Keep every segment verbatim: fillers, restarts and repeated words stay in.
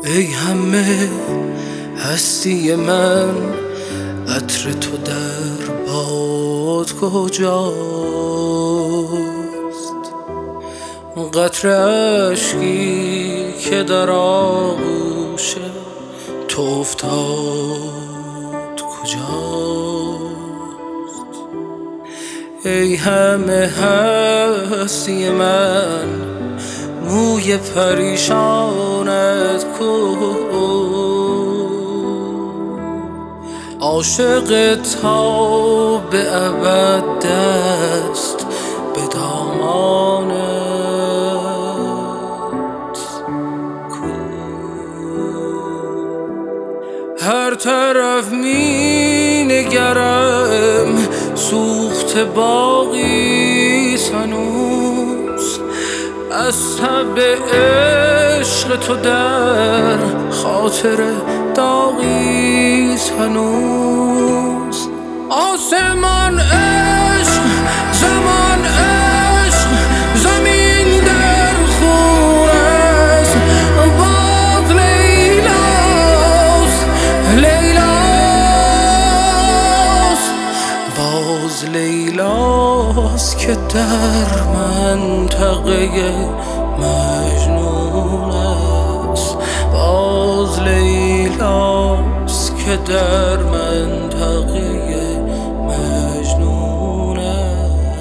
ای همه هستی من، عطر تو در باد کجاست؟ قطره اشکی که در آغوش تو افتاد کجاست؟ ای همه هستی من، موی پریشانت کو؟ عاشق تا به ابد دست به دامانت کو؟ هر طرف می نگرم سوخت باغی هنوز، از تب عشق تو در خاطر داغی هنوز. آسمان عشق، زمان عشق، زمین در خون است. باز لیلاست، لیلاست، باز لیلاست که در منطقه مجنون است. باز لیلاست که در منطقه مجنون است.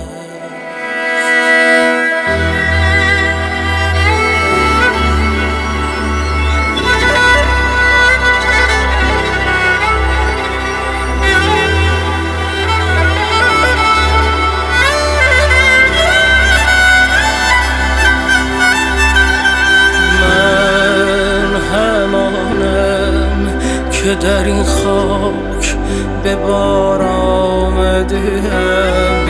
که در این خاک به بار آمده‌ام،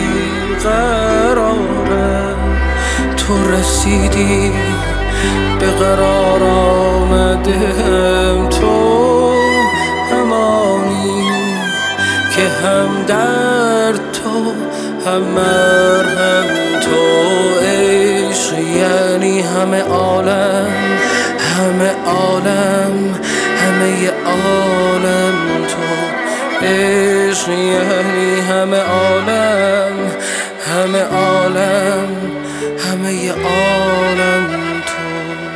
بیقرارم. تو رسیدی به قرار آمده‌ام. تو همانی که هم درد تو هم مرهم تو. عشق یعنی همه عالم، همه عالم، همه عالم تو. عشق یعنی همه عالم، همه عالم، همه عالم تو.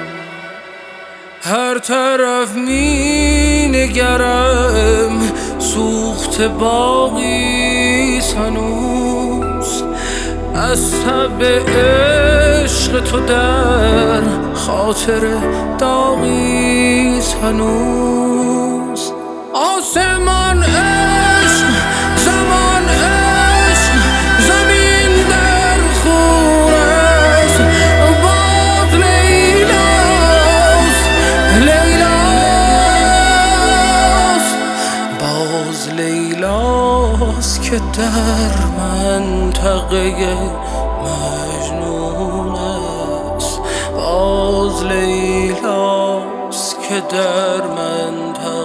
هر طرف می نگرم سوخت باغی هنوز، از تب عشق تو در خاطر داغی هنوز. آسمان عشق، زمان عشق، زمین در خون است. باز لیلاست، لیلاست، باز لیلاست که در منطقه مجنون است. باز لیلاست که در منطقه